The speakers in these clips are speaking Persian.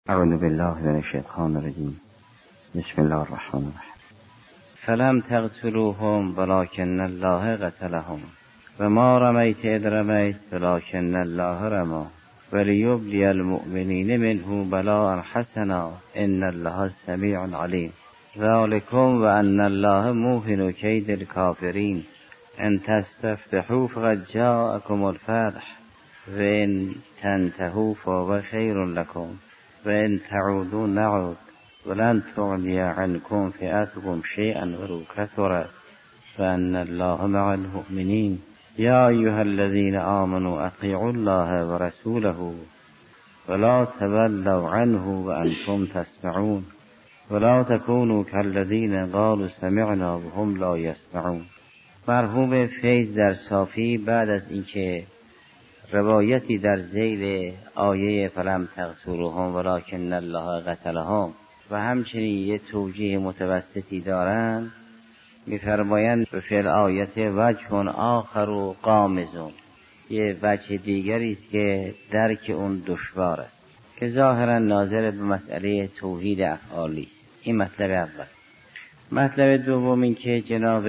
اعوذ بالله من الشیطان الرجیم. بسم الله الرحمن الرحیم. فلم تقتلوهم ولكن الله قتلهم و ما رمیت اذ رمیت ولكن الله رمی ولیبلی المؤمنین منه بلاء حسنا ان الله سمیع علیم. ذلكم وان الله موهن کید الکافرین ان تستفتحوا فقد جاءكم الفتح وان تنتهوا فهو خیر لكم وان تعودوا نعود ولن تغني عنكم فئتكم شيئا ولو كثرت فان الله مع المؤمنين. يا أيها الذين آمنوا أطيعوا الله ورسوله ولا تولوا عنه وأنتم تسمعون ولا تكونوا كالذين قالوا سمعنا وهم لا يسمعون. مرحوم فیض در صافی بعد از اینکه روایتی در ذیل آیه فلم تقتلوهم ولکن الله قتلهم و همچنین یه توجیه متوسطی دارند، می‌فرمایند به فعل آیت وجه آخر و غامض، یه وجه دیگری است که درک اون دشوار است که ظاهرا ناظر به مسئله توحید افعالی است. این مطلب اول. مطلب دوم این که جناب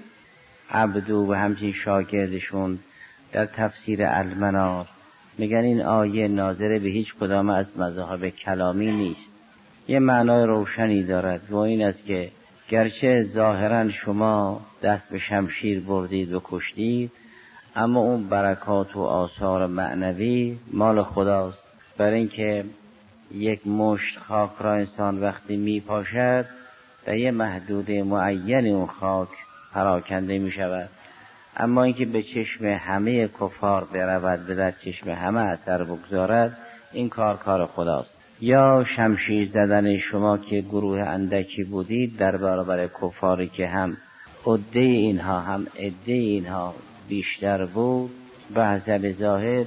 عبدو و همچنین شاگردشون در تفسیر المنار میگن این آیه ناظر به هیچ کدام از مذاهب کلامی نیست، یه معنای روشنی دارد و این است که گرچه ظاهرا شما دست به شمشیر بردید و کشتید، اما اون برکات و آثار معنوی مال خداست. برای اینکه یک مشت خاک را انسان وقتی میپاشد در یه محدود معین اون خاک پراکنده میشود، اما اینکه به چشم همه کفار برود به در چشم همه اثر بگذارد، این کار خداست. یا شمشیر زدن شما که گروه اندکی بودید در برابر کفاری که هم عده اینها هم عده اینها بیشتر بود، به حسب ظاهر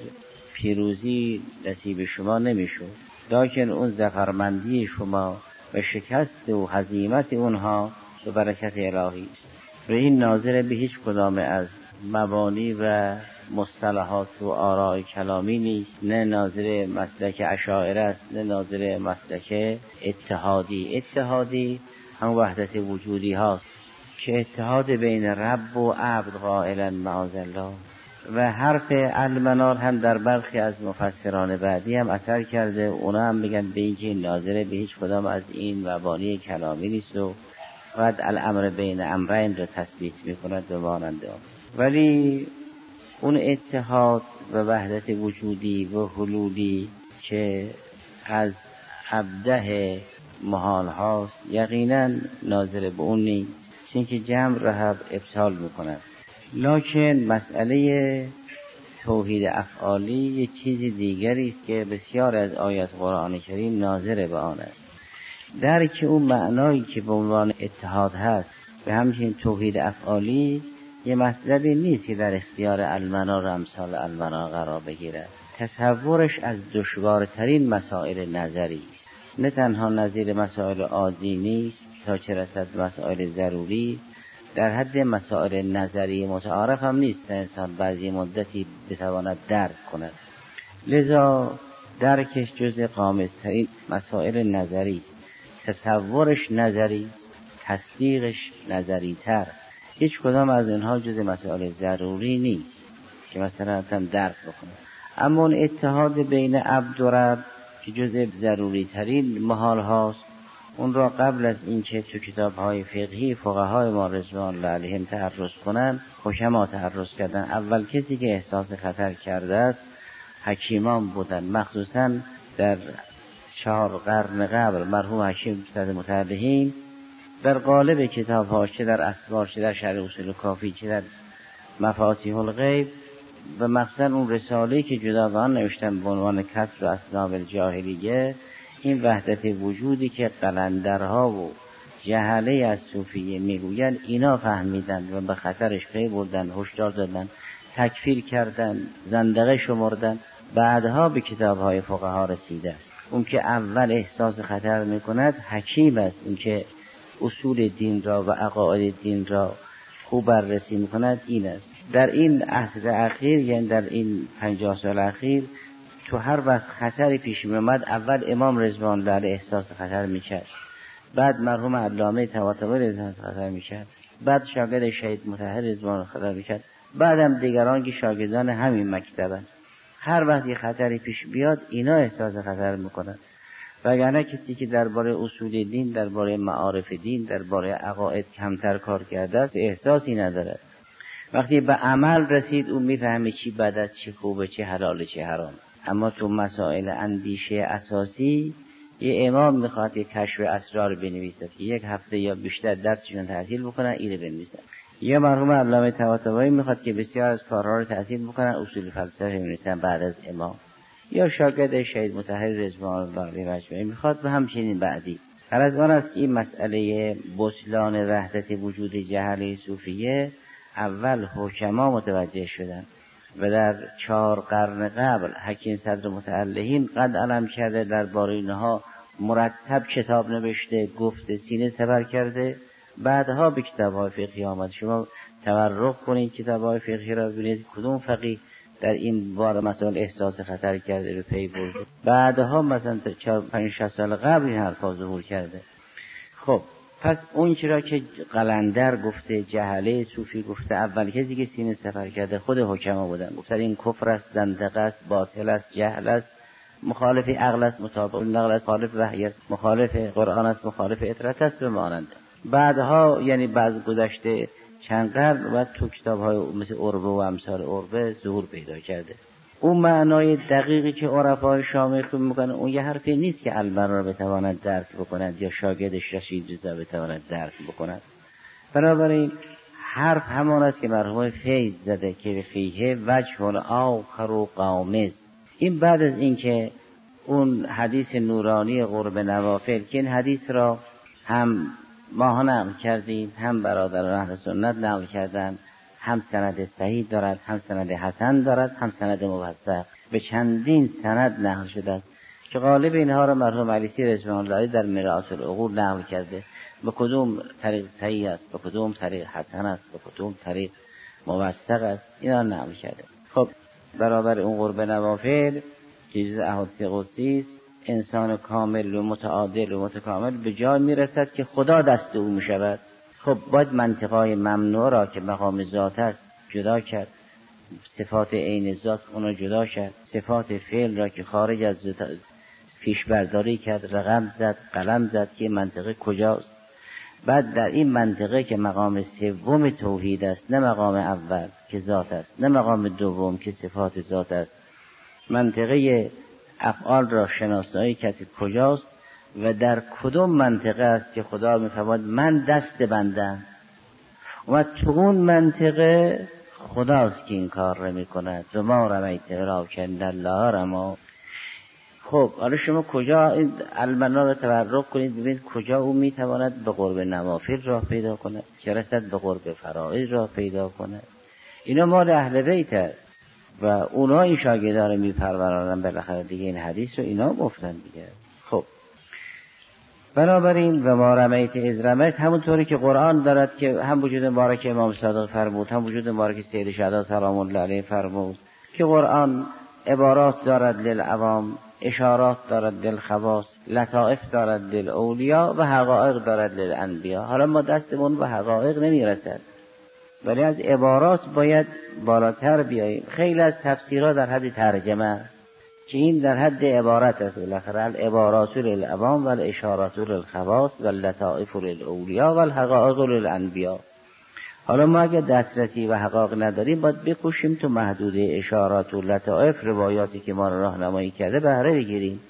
پیروزی نصیب شما نمیشد، لکن اون ظفرمندی شما و شکست و هزیمت اونها به برکت الهی است. و این ناظر به هیچ کدام از مبانی و مصطلحات و آراء کلامی نیست، نه ناظر مسلک اشاعره است، نه ناظر مسلک اتحادی. اتحادی هم وحدت وجودی هاست که اتحاد بین رب و عبد قائلا معاذالله. و حرف المنار هم در برخی از مفسران بعدی هم اثر کرده، اونا هم میگن به اینکه ناظر به هیچ کدام از این مبانی کلامی نیست و فقط الامر بین امرین رو تثبیت میکند به مانند آن. ولی اون اتحاد و وحدت وجودی و حلولی که از ابده محال هاست یقینا ناظر به اون نیست، چون که جمع رهب ابطال میکند. لکن مسئله توحید افعالی یک چیز دیگری است که بسیار از آیات قرآن کریم ناظر به آن است. درک اون معنایی که به عنوان اتحاد هست و همچنین توحید افعالی یه مطلبی نیست که در اختیار المنار و امثال المنار قرار بگیرد. تصورش از دشوارترین مسائل نظری است، نه تنها نظیر مسائل عادی نیست تا چه رسد مسائل ضروری، در حد مسائل نظری متعارف هم نیست تا انسان بعضی مدتی بتواند درک کند. لذا درکش جز غامض‌ترین مسائل نظری است. تصورش نظری است، تصدیقش نظری تر. هیچ کدام از اینها جز مسائل ضروری نیست که مثلا هم درک بکنه. اما اون اتحاد بین عبد و رب که جز ضروری ترین محال هاست، اون را قبل از اینکه تو کتاب های فقهی فقهای ما رضوان الله علیهم تعرض کنن، حکما تعرض کردن. اول کسی که احساس خطر کرده است حکیمان بودن، مخصوصا در 4 قرن قبل مرحوم حکیم صدر متعلقین در قالب کتاب ها، چه در اسرار، چه در شرح اصول کافی، چه در مفاتیح الغیب و مخصوصا اون رساله‌ای که جداگانه نوشتن به عنوان کسر اسناب الجاهلیه، این وحدت وجودی که قلندرها و جهله از صوفیه میگوین، اینا فهمیدن و به خطرش پی بردن، هشدار دادن، تکفیر کردن، زندقه شمردن. بعدها به کتاب‌های فقها رسیده است. اون که اول احساس خطر میکند حکیم است، اون که اصول دین را و عقاید دین را خوب بررسی میکند این است. در این عهد اخیر، یعنی در این 50 سال اخیر، تو هر وقت خطری پیش می اومد اول امام رضوان الله علیه احساس خطر میکرد، بعد مرحوم علامه طباطبایی احساس خطر میکرد، بعد شاگرد شهید مطهر رضوان خطر میکرد، بعدم دیگران که شاگردان همین مکتبن. هر وقت یه خطری پیش بیاد اینا احساس خطر میکنن. وگرنه کسی که درباره اصول دین، درباره معارف دین، درباره عقاید کمتر کار کرده است احساسی نداره. وقتی به عمل رسید اون میفهمه چی بد است، چی خوبه، چی حلاله، چی حرام. اما تو مسائل اندیشه اساسی یه امام میخواد یه کشف اسرار بنویسه که یک هفته یا بیشتر درسشون تعطیل بکنن اینو بنویسن. یه مرحوم علامه طباطبایی میخواد که بسیار از کارها رو تعطیل بکنن اصول فلسفه بنویسن بعد از امام. یا شاگرد شهید مطهر رضوان الله علیه مجمعی میخواد و همچنین بعدی. هر از آن است که این مسئله بطلان وحدت وجود جهله صوفیه اول حکما متوجه شدن و در 4 قرن قبل حکیم صدر متعلهین قد علم کرده، درباره اینها مرتب کتاب نوشته، گفته، سینه سپر کرده. بعدها به کتاب‌های فقهی آمد. شما تورق کنید کتاب‌های فقهی را ببینید کدوم فقیه در این بار مسائل احساس خطر کرده رو پی برده. بعدها مثلا 4-5-6 سال قبل این حرفا ظهور کرده. خب پس اون چرا که قلندر گفته، جهله صوفی گفته، اول کسی که سینه سفر کرده خود حکما بودن، گفتن این کفر است، زندقه است، باطل است، جهل است، مخالف عقل است، مطابق نقل است، مخالف وحی است، مخالف قرآن است، مخالف اطرت است و مانند. بعدها یعنی بعد گذشته چند قرن و تو کتاب‌های مثل عربه و امثال عربه ظهور پیدا کرده. اون معنای دقیقی که عرفای شام خوب میکنه اون یه حرفی نیست که البرا را بتواند درک بکند یا شاگردش رشید رضا بتواند درک بکند. بنابراین حرف همان است که مرحوم فیض زده که فیه وجه آخر و قامز. این بعد از این که اون حدیث نورانی قرب نوافل که این حدیث را هم ما نقل کردیم، هم برادران اهل سنت نقل کردند، هم سند صحیح دارد، هم سند حسن دارد، هم سند موثق، به چندین سند نقل شده است که غالب اینها را مرحوم علیسی رضوان الله در مرآت العقول نقل کرده. به کدوم طریق صحیح است، به کدوم طریق حسن است، به کدوم طریق موثق است، اینا نقل کرده. خب برابر اون قرب نوافل که جز احادیث قدسی است، انسان کامل و متعادل و متکامل به جای میرسد که خدا دست او میشود. خب باید منطقای ممنوع را که مقام ذات است جدا کرد، صفات عین ذات اونا جدا کرد، صفات فعل را که خارج از پیش برداری کرد، رقم زد، قلم زد که منطقه کجاست. بعد در این منطقه که مقام سوم توحید است، نه مقام اول که ذات است، نه مقام دوم که صفات ذات است، منطقه افعال را شناسایی کرد کجاست و در کدوم منطقه است که خدا می‌فرماید من دست بندم و تو اون منطقه خداست که این کار را می‌کند و ما رمیت ولکن الله رمی. خب حالا شما کجا این المنا رو تورق کنید ببینید کجا او میتواند به قرب نوافل راه پیدا کند، چه رسد به قرب فرائض راه پیدا کند. اینا مال اهل بیت است و اونا این شاگردان رو میپرورانن. بالاخره دیگه این حدیث رو اینا گفتن دیگه. خب بنابراین و ما رمیت اذ رمیت همونطوری که قرآن دارد که هم وجود مبارک امام صادق فرمود، هم وجود مبارک سید شهدا سلام الله علیه فرمود که قرآن عبارات دارد للعوام، اشارات دارد للخواص، لطائف دارد للاولیا و حقایق دارد للانبیا. حالا ما دستمون به حقایق نمیرسد ولی از عبارات باید بالاتر بیاییم. خیلی از تفسیرها در حد ترجمه است که این در حد عبارت است. بالاخره العبارات للعوام و الاشارات للخواص و اللطائف للاولیا و الحقایق للانبیا. حالا ما اگه دسترسی و حقایق نداریم باید بکوشیم تو محدوده اشارات و لطائف روایاتی که ما را راهنمایی کرده بهره بگیریم.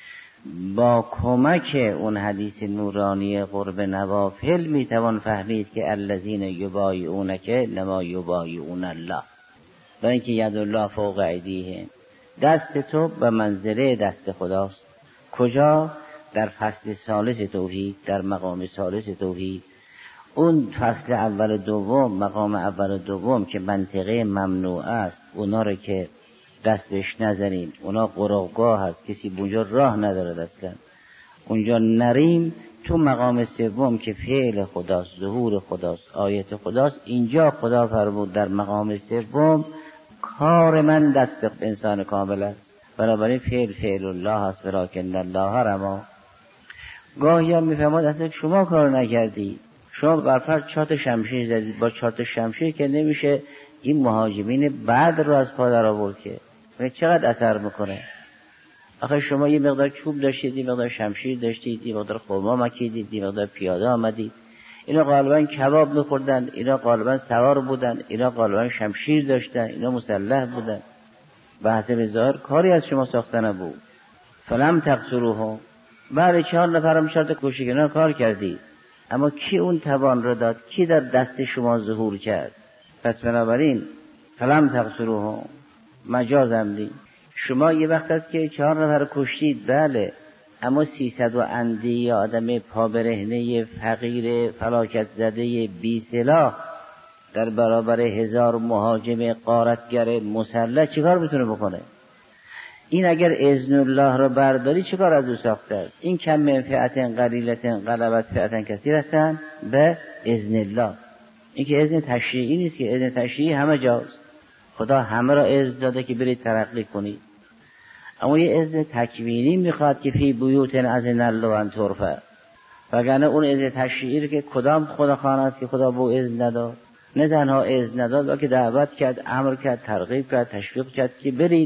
با کمک اون حدیث نورانی قرب نوافل میتوان فهمید که الذین یبایعونک انما یبایعون الله، و اینکه ید الله فوق ایدیهم، دست تو به منزله دست خداست. کجا؟ در فصل ثالث توحید، در مقام ثالث توحید. اون فصل اول و دوم، مقام اول و دوم که منطقه ممنوع است، اونا رو که دست بهش نزنیم، اونا قرقگاه هست، کسی اونجا راه نداره اصلا اونجا نریم. تو مقام سوم که فعل خداست، ظهور خداست، آیت خداست، اینجا خدا فرمود در مقام سوم کار من دست انسان کامل است. بنابراین فعل الله هست ولکن الله رما. گاهی هم میفهمد اصلا شما کار نکردی، شما برفرض 4 تا شمشیر زدید، با 4 تا شمشیر که نمیشه این مهاجمین بعد رو از پا در آورد که چقدر اثر میکنه. آخه شما یه مقدار چوب داشتید، یه مقدار شمشیر داشتید، یه مقدار خرما مکیدید، یه مقدار پیاده آمدید، اینا غالبا کباب میخوردن، اینا غالبا سوار بودن، اینا غالبا شمشیر داشتن، اینا مسلح بودن. به حسب ظاهر کاری از شما ساخته نبود. فلم تقتلوهم، بعد 4 نفرم شرط کشتن کار کردی، اما کی اون توان را داد؟ کی در دست شما ظهور کرد؟ پس بنابراین فلم تقتلوهم مجاز عمدی. شما یه وقت هست که 4 نفر کشتید، بله، اما 300 و اندی آدم پابرهنه فقیر فلاکت زده بی سلاح در برابر 1000 مهاجم غارتگر مسلح چیکار میتونه بکنه؟ این اگر اذن الله رو برداری چیکار از او ساخته است؟ این کم من فئة قلیلة غلبت فئة کثیرة به اذن الله. این که اذن تشریعی نیست، که اذن تشریعی همه جاست، خدا همه را اذن داده که برید ترقی کنید. اما یه اذن تکوینی میخواد که فی بیوت اذن الله ان ترفع، وگرنه اون اذن تشریعی رو که کدام خداخواه است که خدا به او اذن نداد؟ نه تنها اذن نداد بلکه دعوت کرد، امر کرد، ترغیب کرد، تشویق کرد که برید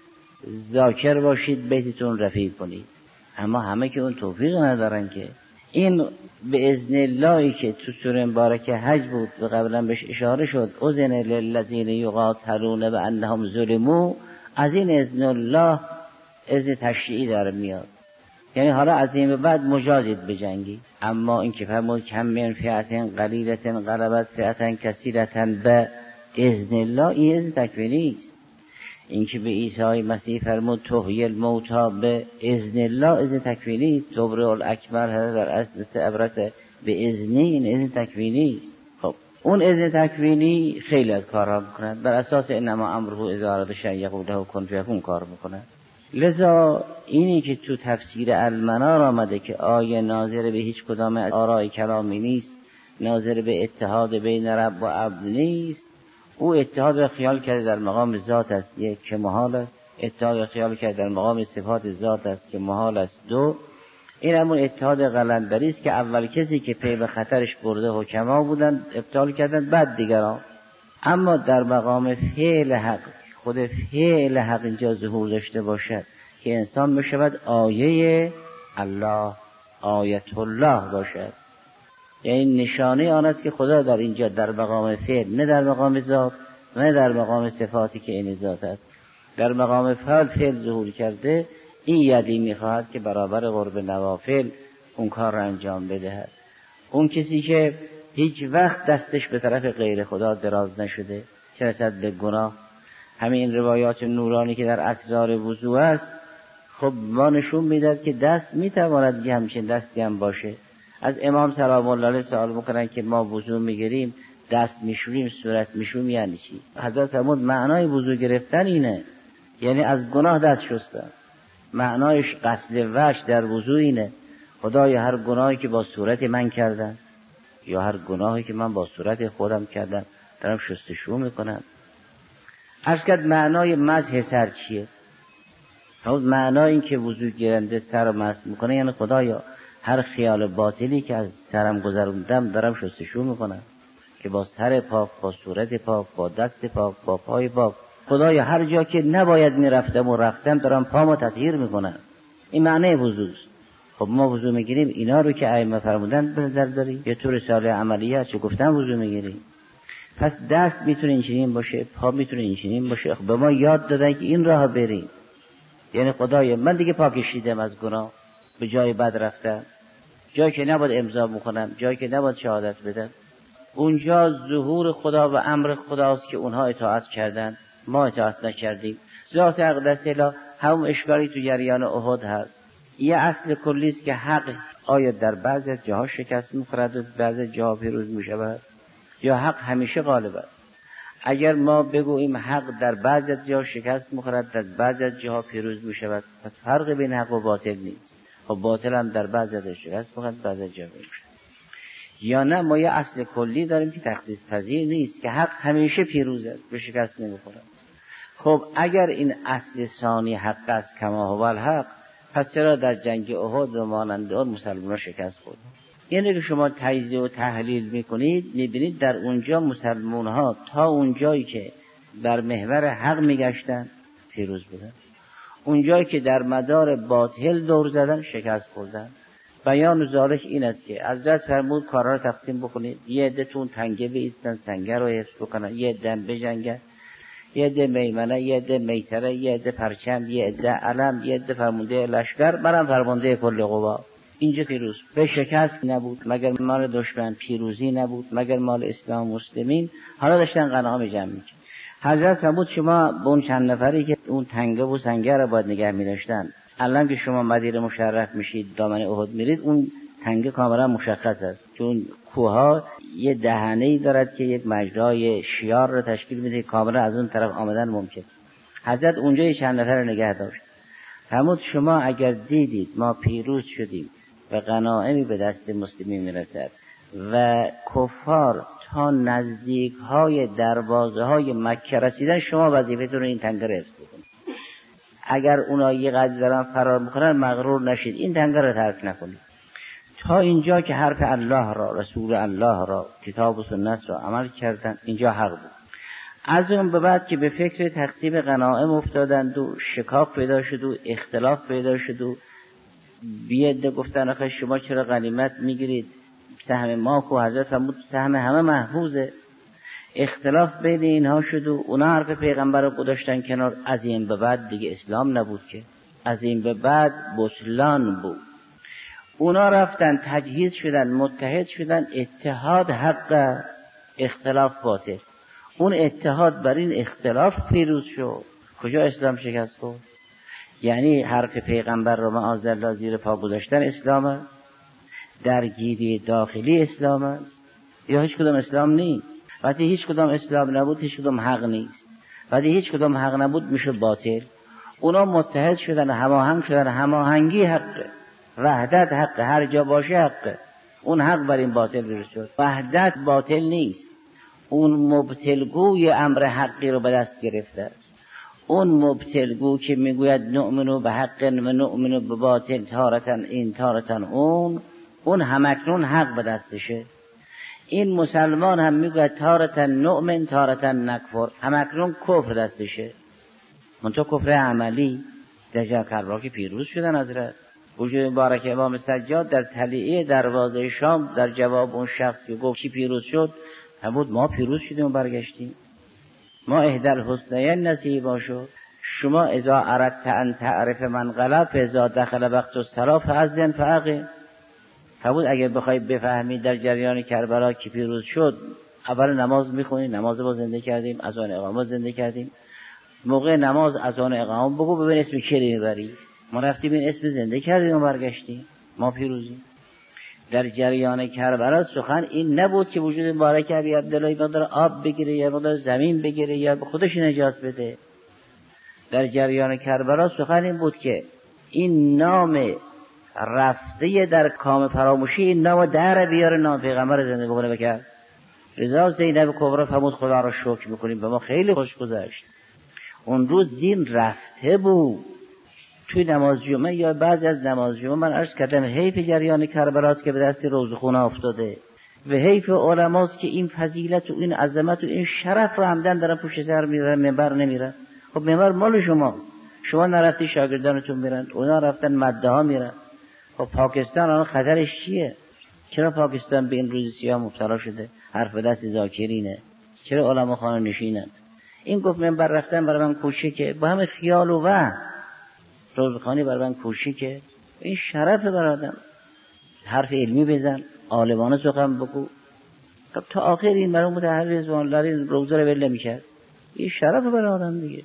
ذاکر باشید، بیتتون رفیع کنید. اما همه که اون توفیق ندارن. که این به اذن اللهی که تو سوره مبارکه حج بود و قبلا بهش اشاره شد، اذن للذین یقاتلون بانهم ظلموا، از این اذن الله اذن تشریعی داره میاد. یعنی حالا از این به بعد مجازید بجنگی. اما این که فرمود کم من فئة قلیلة غلبت فئة کثیرة به اذن الله، این اذن تکوینی است. این که به عیسی مسیح فرمود تحیی الموتی به اذن الله، اذن تکوینی. تبرئ الاکمه در اصل ابرص به اذنی، این اذن تکوینی است. خب اون اذن تکوینی خیلی از کارها میکنند، بر اساس انما امره اذا اراد شیئا یقول له کن فیکون کار میکنند. لذا اینی که تو تفسیر المنار آمده که آیه ناظر به هیچ کدام آراء کلامی نیست، ناظر به اتحاد بین رب و عبد نیست، او اتحاد را خیال کرده در مقام ذات است، یک که محال است. اتحاد را خیال کرده در مقام صفات ذات است که محال است، 2. این همون اتحاد قلندری است که اول کسی که پی به خطرش برده حکما بودن ابطال کردن، بعد دیگران. اما در مقام فعل حق، خود فعل حق اینجا ظهور داشته باشد که انسان بشود آیه الله، آیت الله باشد. یعنی نشانه آن است که خدا در اینجا در مقام فعل، نه در مقام ذات، نه در مقام صفاتی که این ذات است، در مقام فعل ظهور کرده. این یدی میخواهد که برابر قرب نوافل اون کار را انجام بدهد. اون کسی که هیچ وقت دستش به طرف غیر خدا دراز نشده، چه رسد به گناه. همین روایات نورانی که در اسرار وضو است، خب ما نشون میداد که دست میتواند که همچین دستی هم باشه. از امام سلام الله علیه سوال میکنن که ما وضو میگیریم دست میشوریم صورت میشوریم یعنی چی؟ حضرت فرمود معنای وضو گرفتن اینه، یعنی از گناه دست شستن. معنایش غسل وجه در وضو اینه، خدای هر گناهی که با صورت من کردن یا هر گناهی که من با صورت خودم کردم دارم شستشو میکنم. عرض کرد معنای مسح سر چیه؟ فرمود معنای این که وضو گیرنده سر رو مسح میکنه یعنی خدایا هر خیال باطلی که از سرم گذروندم دارم شستشو میکنم، که با سر پاک، با صورت پاک، با دست پاک، با پای پاک، خدایا هر جا که نباید میرفتم و رفتم دارم پامو تطهیر میکنم. این معنی وضوست. خب ما وضو میگیریم اینا رو که ائمه فرمودن به نظر داریم، یه طور رساله عملیه چه گفتن وضو میگیریم. پس دست میتونه اینچنین باشه، پا میتونه اینچنین باشه. خب به ما یاد دادن که این راه بریم. یعنی خدایا من دیگه پاکشیدم از گناه، به جای بد رفتم، جایی که نباید امضا بکنم، جایی که نباید شهادت بدم. اونجا ظهور خدا و امر خداست که اونها اطاعت کردن، ما اطاعت نکردیم. ذات اقدس اله همون اشکالی تو جریان احد هست. یه اصل کلی است که حق آیا در بعضی جاها شکست می‌خورد و بعضی جاها پیروز می‌شود، یا حق همیشه غالب است. اگر ما بگوییم حق در بعضی جاها شکست می‌خورد، در بعضی جاها پیروز می‌شود، پس فرق بین حق و باطل نیست. خب باطل هم در بعضی جاها شکست می‌خورد، بعضی جاها پیروز. یا نه ما یه اصل کلی داریم که تخصیص پذیر نیست که حق همیشه پیروز است، به شکست نمی‌خورد. خب اگر این اصل ثانی حق است کما هو الحق، پس چرا در جنگ احد و مانند آن مسلمانان شکست خوردند؟ اینه که شما تجزیه و تحلیل میکنید، میبینید در اونجا مسلمان ها تا اونجایی که در محور حق میگشتن پیروز بودن، اونجایی که در مدار باطل دور زدن شکست خوردن. بیان ذالک این است که حضرت فرمود کارا رو تقسیم بکنید، یه عده تون تنگه بایستن، تنگه رو حفظ بکنن، یه عده بجنگن، یه عده میمنه، یه عده میسره، یه عده پرچم، یه عده علم، یه عده فرمانده لشکر، منم فرمانده کل قوا. اینجا پیروز به شکست نبود مگر مال دشمن، پیروزی نبود مگر مال اسلام مسلمین. حالا داشتن غنایم جمع می‌کردن. حضرت فرمود شما به اون چند نفری که اون تنگه و سنگر رو باید نگه می‌داشتن، الان که شما مدیر مشرف میشید دامن احد میرید، اون تنگه کاملا مشخص است، چون کوها یه دهنه‌ای دارد که یک مجرای شیار رو تشکیل میده، کاملا از اون طرف آمدن ممکن. حضرت اونجا یه چند نفر رو نگه داشت. فرمود شما اگر دیدید ما پیروز شدیم و غنایمی به دست مسلمین میرسد و کفار تا نزدیک های دروازه های مکه رسیدن، شما وظیفتون رو این تنگه رو حفظ کنید. اگر اونا یه قدر دارن فرار میکنن مغرور نشید، این تنگه رو ترک نکنید. تا اینجا که حرف الله را، رسول الله را، کتاب و سنت را عمل کردن، اینجا حق بود. از اون به بعد که به فکر تقسیم غنایم افتادند و شکاف پیدا شد و اختلاف پیدا شد و بیاده گفتن آخه شما چرا غنیمت میگیرید، سهم ما کو، حضرت فرمود سهم همه محفوظه. اختلاف بین اینها شد و اونا حرف پیغمبر رو گذاشتن کنار. از این به بعد دیگه اسلام نبود که، از این به بعد بطلان بود. اونا رفتن تجهیز شدن، متحد شدن، اتحاد حق، اختلاف باطل. اون اتحاد بر این اختلاف پیروز شد. کجا اسلام شکست خورد؟ یعنی حرف پیغمبر رو معاذالله زیر پا گذاشتن اسلام است، درگیری داخلی اسلام است، یا هیچ کدام اسلام نیست؟ وقتی هیچ کدام اسلام نبود هیچ کدام حق نیست، وقتی هیچ کدام حق نبود میشه باطل. اونا متحد شدن، هماهنگ شدن، هماهنگی حقه، وحدت حقه، هر جا باشه حقه. اون حق بر این باطل پیروز شد. وحدت باطل نیست، اون مبتلگوی امر حقی رو به دست گرفته است. اون مبتلگو که میگوید نؤمنو به حق و نؤمنو به باطل، تارتن این تارتن اون همکنون حق به دستشه. این مسلمان هم میگوید تارتن نؤمن تارتن نکفر، همکنون کفر دستشه. منتها کفر عملی. در جنگ کربلا که پیروز شدن حضرت، وجود مبارک امام سجاد در طلیعه دروازه شام در جواب اون شخص که گفت کی پیروز شد، همود ما پیروز شدیم و برگشتیم. ما احدی الحسنیین نصیبا شد. شما اذا اردت ان تعرف من غلب، اذا دخل وقت الصلاة فاذن فاقم. همود اگر بخوای بفهمید در جریان کربلا کی پیروز شد، اول نماز میخونید، نماز با زنده کردیم، اذان اقامت زنده کردیم. موقع نماز اذان اقامت بگو ببین اسم کی رو میبری. ما رفتیم این اسم زنده کردیم و برگشتیم، ما پیروزیم. در جریان کربلا سخن این نبود که وجود مبارک ابی عبدالله مقدار آب بگیره یا مقدار زمین بگیره یا به خودش نجات بده. در جریان کربلا سخن این بود که این نام رفته در کام فراموشی، این نام در بیاره، نام پیغمبر زنده بکنه بکرد. رضا زینب کبرا فرمود خدا را شکر میکنیم، به ما خیلی خوش گذشت. اون روز دین رفته بود. توی نماز جمعه یا بعد از نماز جمعه من عرض کردم حیف جریان کربلاست که به دست روزخونه افتاده و حیف علماست که این فضیلت و این عظمت و این شرف رو همدن دارن پشت سر میرن، منبر نمیرن. خب منبر مال شما نرفتی شاگردانتون میرن، اونا رفتن مده ها میرن. خب پاکستان الان خطرش چیه؟ چرا پاکستان به این روز سیاه مبتلا شده؟ حرف دست ذاکرینه. چرا علما خانه نشینن؟ این گفت منبر رفتن برای من کوچیکه، با همه خیال و وهم روزخانی برای من کوچیکه. این شرف برای آدم. حرف علمی بزن، عالمانه سخن بگو. خب تا آخر این برای متحرر رضوان الله این روزه رو ول نمی‌کرد. این شرف برای آدم دیگه.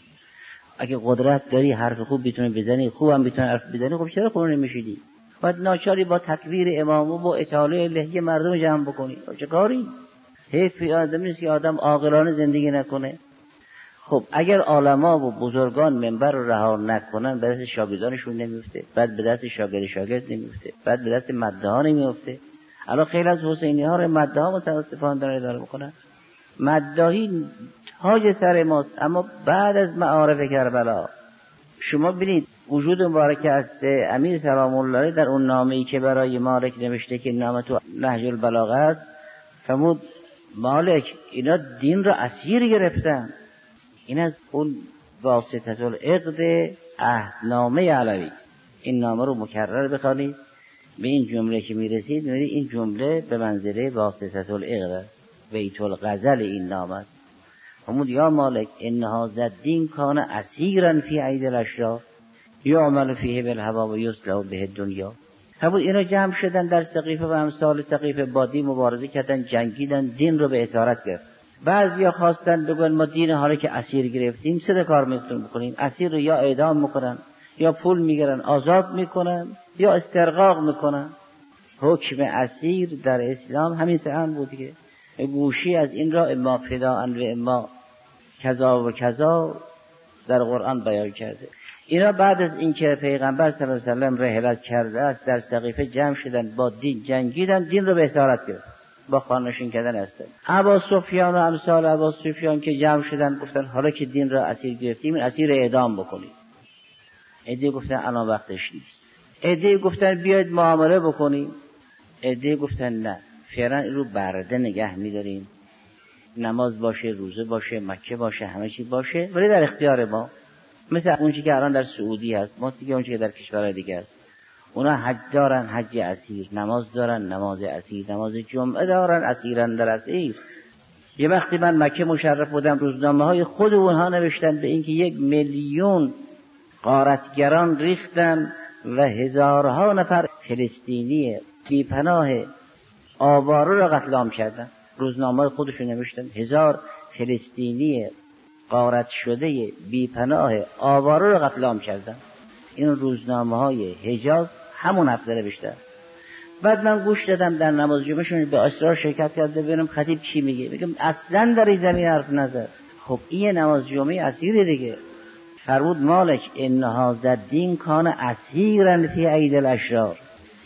اگه قدرت داری حرف خوب بتونی بزنی، خوبم بتونی حرف بزنی، خب چرا خونه نمیشیدی؟ باید ناچاری با تکبیر امام و با اطاله لحیه مردم جمع بکنی. چه کاری؟ حیف آدم نیست که آدم عاقلانه زندگی نکنه. خب اگر علما و بزرگان منبر رو رها نکنن، به دست شاگردانشون نمیفته، بعد به دست شاگرد نمیفته، بعد به دست مده ها نمیفته. الان خیلی از حسینی ها رو مده ها متاسفانه دارن اداره میکنن. مداهی تاج سر ماست. اما بعد از معارف کربلا شما ببینید وجود مبارک است امیر سلام الله علیه در اون نامه‌ای که برای مالک نوشته که نامه تو نهج البلاغه است، فرمود مالک اینا دین را اسیر گرفتن. این از اون واسطه العقد عهدنامه علوی. این نامه رو مکرر بخوانید، به این جمله که میرسید می‌بینید این جمله به منزله واسطه العقد است، بیت الغزل این نامه است. فرمود یا مالک ان هذا الدین کان اسیرا فی اید الاشرار یعمل فیه بالهوی و یصلح به الدنیا. فرمود اینا جمع شدن در سقیفه و امثال سقیفه با دین مبارزه کردن، جنگیدن، دین رو به اسارت گرفت. بعضیا خواستن بگن ما دین حالا که اسیر گرفتیم سه کار میتونیم بکنیم، اسیر رو یا اعدام میکنن یا پول میگیرن آزاد میکنن یا استرقاق میکنن. حکم اسیر در اسلام همین سه بود که گوشی از این را اما فداء و اما کذا و کذا در قرآن بیان کرده. اینا بعد از اینکه پیغمبر صلی الله علیه و سلم رحلت کرده است در سقیفه جمع شدن، با دین جنگیدن، دین رو به اسارت گرفت، با خانشین کردن است. ابا سفیان و امثال ابا سفیان که جمع شدن گفتن حالا که دین را اسیر گرفتیم اسیر اعدام بکنید. عده گفتن الان وقتش نیست. عده گفتن بیاید معامله بکنیم. عده گفتن نه، فعلا این رو برده نگه می‌داریم، نماز باشه، روزه باشه، مکه باشه، همه چی باشه، ولی در اختیار ما. مثل اون چیزی که الان در سعودی هست، ما دیگه اون چیزی که در کشورهای دیگه هست. اونا حج دارن، حج اسیر، نماز دارن، نماز اسیر، نماز جمعه دارن، اسیرن در اسیر. یه وقتی من مکه مشرف بودم، روزنامه‌های خود اونها نوشتن به اینکه 1 میلیون غارتگران ریختن و هزارها نفر فلسطینی بی‌پناه آواره را قتل عام کردن. روزنامه‌های خودشون نوشتن 1000 فلسطینی غارت شده بی‌پناه آواره را قتل عام کردن. این روزنامه‌های حجاز همون هفته نوشتن. بعد من گوش دادم در نماز جمعهشون به اسرار شرکت کرده، ببینم خطیب چی میگه. میگم اصلا در این زمین حرف نزد. خب این نماز جمعه اسیر دیگه. فرمود مالک ان هذا الدین کان اسیرا فی اید الاشرار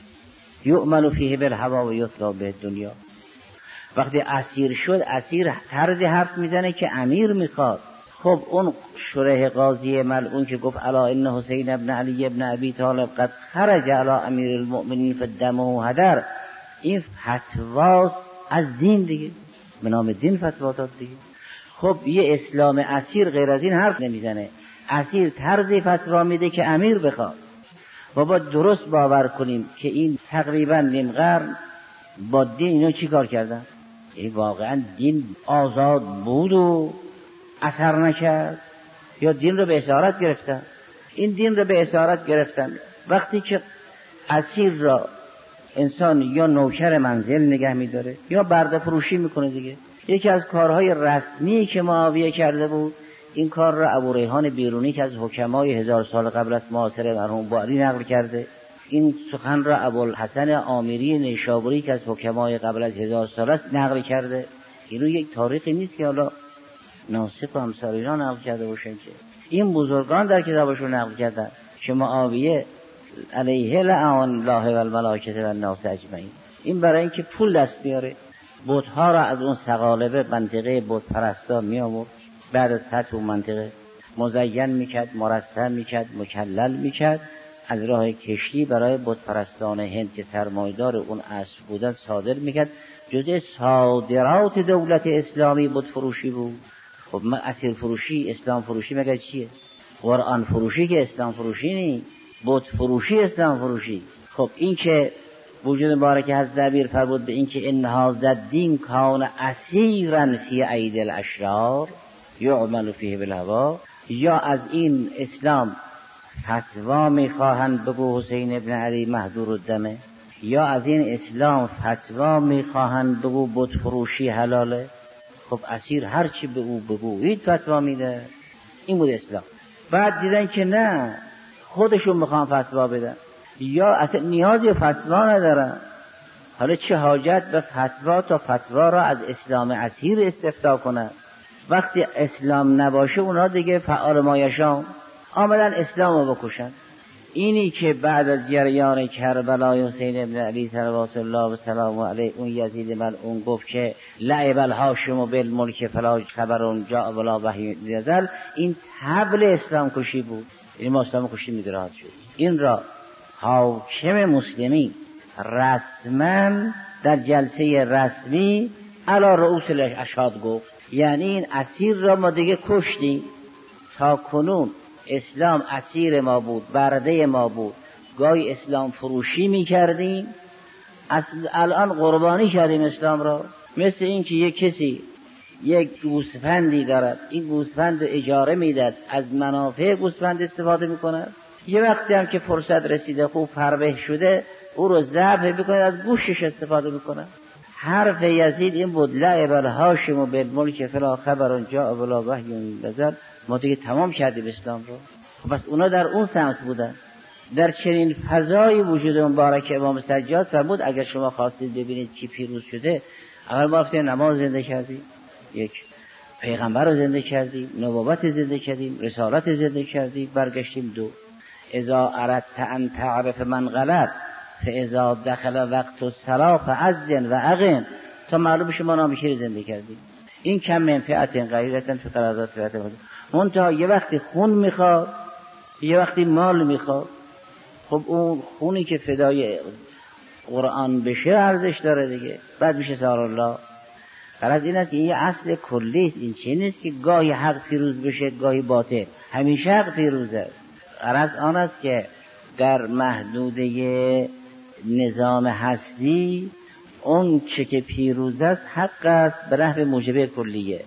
یؤمل فیه بالهوی و یصلح به الدنیا. وقتی اسیر شد، اسیر طرز حرف میزنه که امیر میخواد. خب اون شریح قاضی ملعون که گفت الا ان حسین ابن علی ابن ابی طالب قد خرج علی امیر المؤمنین فدمه و هدر، این فتواست از دین دیگه، به نام دین فتوا داد دیگه. خب یه اسلام اسیر غیر از این حرف نمیزنه. اسیر طرزی فتوا میده که امیر بخواد. و با درست باور کنیم که این تقریبا نیم قرن با دین اینا چی کار کردن؟ این واقعا دین آزاد بود و اثر نکرد یا دین رو به اسارت گرفتن؟ این دین رو به اسارت گرفتن. وقتی که اسیر را انسان یا نوکر منزل نگه میداره یا برده فروشی میکنه دیگه. یکی از کارهای رسمی که معاویه کرده بود این کار را ابو ریحان بیرونی که از حکمای 1000 سال قبل از معاصر مرحوم باری نقل کرده. این سخن را ابوالحسن آمیری نیشابوری که از حکمای قبل از 1000 سال است نقل کرده. اینو یک تاریخی نیست که حالا ناسخ و امثال اینا نقل کرده باشن، که این بزرگان در کتابشون نقل کردن که معاویه علیه لعن الله و الملائکه و الناس اجمعین، این برای اینکه پول دست بیاره بت‌ها را از اون ثقالبه منطقه بت پرستا می آورد، بعد از فتح اون منطقه مزین میکرد، مرسم میکرد، مکلل میکرد، از راه کشتی برای بت پرستان هند که سرمایدار اون اسب بودن صادر میکرد. جزء صادرات دولت اسلامی بت فروشی بود. خب ما اسیر فروشی، اسلام فروشی مگر چیه؟ قرآن فروشی که اسلام فروشی نیست، بت فروشی اسلام فروشی. خب این که وجود مبارک حضرت امیر فرمود به این که ان هذا الدین کان اسیرا فی اید الاشرار یعمل فیه بالهوی، یا از این اسلام فتوا میخواهند بگو حسین ابن علی مهدور الدمه، یا از این اسلام فتوا میخواهند بگو بت فروشی حلاله. خب اسیر هر چی به او بگویید فتوا میده. این بود اسلام. بعد دیدن که نه، خودشون میخوان فتوا بدن یا اصلا نیازی فتوا ندارن، حالا چه حاجت به فتوا تا فتوا را از اسلام اسیر استفتا کنن؟ وقتی اسلام نباشه اونا دیگه فعال مایشان آمدن اسلام رو بکشن. اینی که بعد از جریان کربلای حسین ابن علی صلوات الله و سلام علیه اون یزید ملعون گفت که لعب الهاشم بالملک فلا خبر جاء ولا وحی نزل، این طبل اسلام کشی بود. این ما اسلام کشی میگراد شد. این را حاکم مسلمی رسما در جلسه رسمی علی رؤوس الاشهاد گفت، یعنی این اسیر را ما دیگه کشتیم. تا کنون اسلام اسیر ما بود، برده ما بود، گاهی اسلام فروشی می کردیم، الان قربانی کردیم اسلام را. مثل این که یک کسی یک گوسفندی دارد، این گوسفند اجاره میدهد، از منافع گوسفند استفاده میکنه، یه وقتی هم که فرصت رسیده خوب فربه شده او رو ذبح میکنه، از گوشش استفاده میکنه. حرف یزید این بود لعب الهاشم بالملک فلا خبر جاء ولا وحی نزل، ما دیگه تمام کردیم اسلام رو. پس اونا در اون سمت بودن. در چنین فضای وجود مبارک امام سجاد فرمود اگر شما خواستید ببینید کی پیروز شده، اول ما رفتیم نماز زنده کردیم، یک پیغمبر رو زنده کردیم، نبوت زنده کردیم، رسالت زنده کردیم، برگشتیم دو اذا اردت ان تعرف من غلط فاذا دخل وقت الصلاه فاذن واقم، تا معلوم بشه ما نامشی رو زنده کردیم. این کم منفعت غیرتا فی قرارداد فیات منتها یه وقتی خون میخواد، یه وقتی مال میخواد. خب اون خونی که فدای قرآن بشه ارزش داره دیگه، بعد میشه سار الله. غرض این است که این یه اصل کلی است، این چه نیست که گاهی حق پیروز بشه گاهی باطل، همیشه حق پیروزه. غرض آن است که در محدوده نظام هستی اون چه که پیروز است حق است به نحو موجبه کلیه.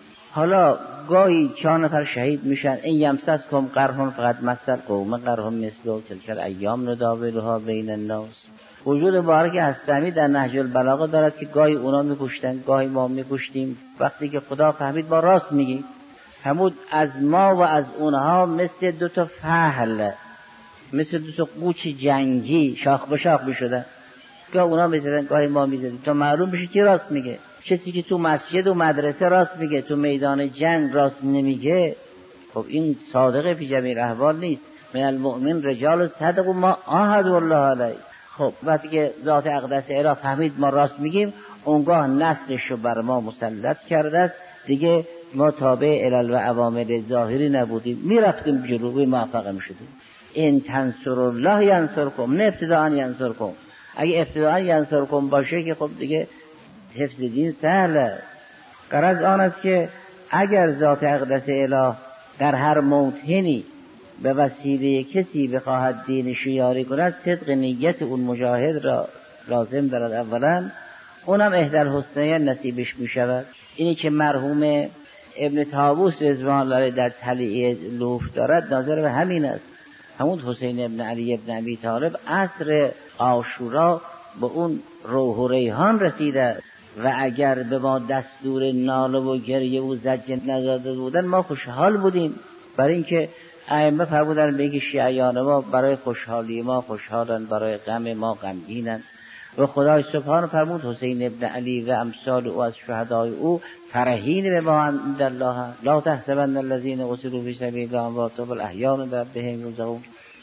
حالا گاهی 4 نفر شهید میشن، این یمسسکم قرحون فقط مثل قوم قرحون مثل تلک ایام نداولها بین الناس. وجود مبارک هستمی در نهج البلاغه دارد که گاهی اونا میکشتن گاهی ما میکشتیم. وقتی که خدا فهمید ما راست میگیم، همون از ما و از اونها مثل 2 تا فحل، مثل 2 تا قوچ جنگی شاخ به شاخ میشدن، گاه اونا میزدن گاهی ما میزدیم تا معلوم بشه کی راست میگه. کسی که تو مسجد و مدرسه راست میگه، تو میدان جنگ راست نمیگه، خب این صادقه فی جمیع الاحوال نیست. من المؤمن رجال صدقوا ما عاهدوا الله علیه. خب وقتی که ذات اقدس الهی فهمید ما راست میگیم، اونگاه نسلش رو بر ما مسلط کرده است دیگه، ما تابع علل و عوامل ظاهری نبودیم، میرفتیم جلوی موفق میشدیم. ان تنصر الله ینصرکم، نه ابتداء ینصرکم. اگه ابتداء ینصرکم باشه که خب دیگه حفظ دین سهله. غرض آن است که اگر ذات اقدس الهی در هر موطنی به وسیله کسی بخواهد دینش یاری کند، صدق نیت اون مجاهد را لازم دارد. اولا اونم احدی الحسنیین نصیبش می شود. اینی که مرحوم ابن طاووس رضوان الله علیه در طلیعه لوح دارد ناظر به همین است. همون حسین ابن علی ابن ابی طالب عصر عاشورا به اون روح و ریحان رسیده و اگر به ما دستور ناله و گریه و زجر نداده بودن ما خوشحال بودیم، برای اینکه ائمه فرمودن بگی شیعیان ما برای خوشحالی ما خوشحالن، برای غم ما غمگینن. و خدای سبحان فرمود حسین ابن علی و امثال او از شهدای او فرحین به ما عند الله لا تحسبن الذين قتلوا في سبيل الله اموات بل احیاء عند ربهم يرزقون.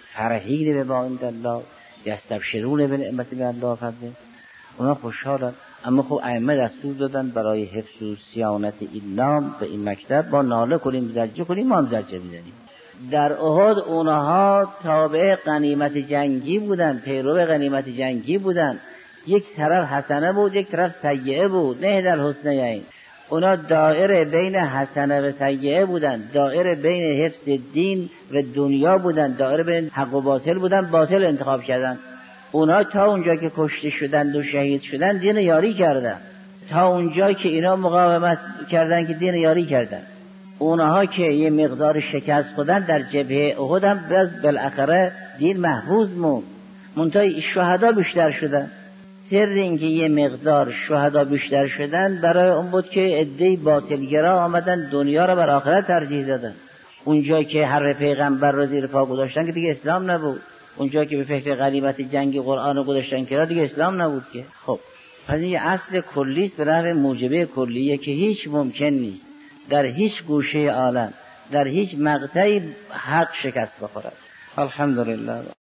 فرحین به ما عند الله یستبشرون بنعمت من الله فضل. اونا خوشحالن. اما خب ائمه دستور دادن برای حفظ و صیانت این نام به این مکتب با ناله کنیم زجر کنیم، ما هم زجر میزنیم. در احد اونها تابع غنیمت جنگی بودن، پیرو غنیمت جنگی بودن. یک طرف حسنه بود یک طرف سیئه بود، نه در حسنیین. اونا دائره بین حسنه و سیئه بودن، دائره بین حفظ دین و دنیا بودن، دائره بین حق و باطل بودن، باطل انتخاب کردن. اونا تا اونجا که کشته شدند و شهید شدند دین یاری کردن، تا اونجا که اینا مقاومت کردن که دین یاری کردن. اونها که یه مقدار شکست خودن در جبهه احد هم بالاخره دین محفوظ موند، منتها شهدا بیشتر شدن. سر این که یه مقدار شهدا بیشتر شدن برای اون بود که عده‌ای باطلگرا آمدن دنیا را بر آخرت ترجیح دادن. اونجا که هر پیغمبر را زیر پا گذاشتن که دیگه اسلام نبود، اونجا که به فکر غنیمت جنگی قرآن رو گذاشتن که دیگه اسلام نبود که. خب پس این اصل کلی است به نحو موجبه کلیه که هیچ ممکن نیست در هیچ گوشه عالم در هیچ مقطعی حق شکست بخورد. الحمدلله.